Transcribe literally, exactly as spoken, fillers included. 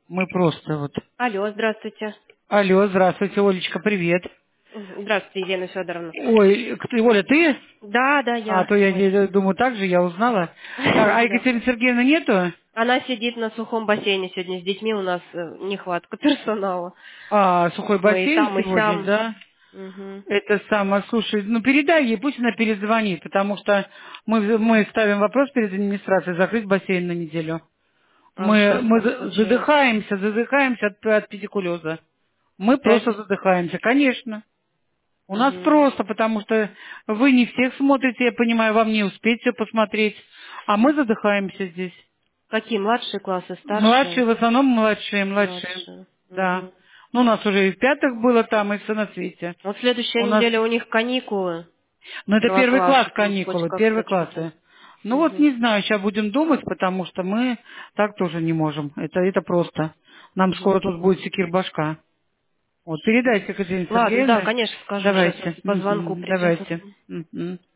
Мы просто вот... Алло, здравствуйте. Алло, здравствуйте, Олечка, привет. Здравствуйте, Елена Федоровна. Ой, ты, Оля, ты? Да, да, А, я. то я Ой. не- думаю, так же, я узнала. Так, а Да. Екатерина Сергеевна нету? Она сидит на сухом бассейне сегодня с детьми, у нас э, нехватка персонала. А, сухой Мы и бассейн там, и сегодня, сям. да? Мгм. Это самое, слушай, ну передай ей, пусть она перезвонит, потому что мы, мы ставим вопрос перед администрацией закрыть бассейн на неделю. А Мы, что мы там за- случилось? задыхаемся, задыхаемся от, от педикулеза. Мы Опять? просто задыхаемся, конечно. У нас Мгм. просто, потому что вы не всех смотрите, я понимаю, вам не успеть все посмотреть, а мы задыхаемся здесь. Какие, младшие классы, Младшие, старшие? в основном младшие, младшие, Младшие. да. Мгм. Ну, у нас уже и в пятых было там, и все на свете. Вот следующая У нас, неделя у них каникулы ну, это первый класс первоклассникам, хоть каникулы, первый как-то что-то. классы. Ну, вот Мгм. не знаю, сейчас будем думать, потому что мы так тоже не можем. Это, это просто. Нам скоро Мгм. тут будет секир-башка. Вот, передайте Екатерине Ладно, да, Сергеевне. конечно, скажу. Сейчас Давайте, вот по звонку мгм, придет. давайте. Мгм.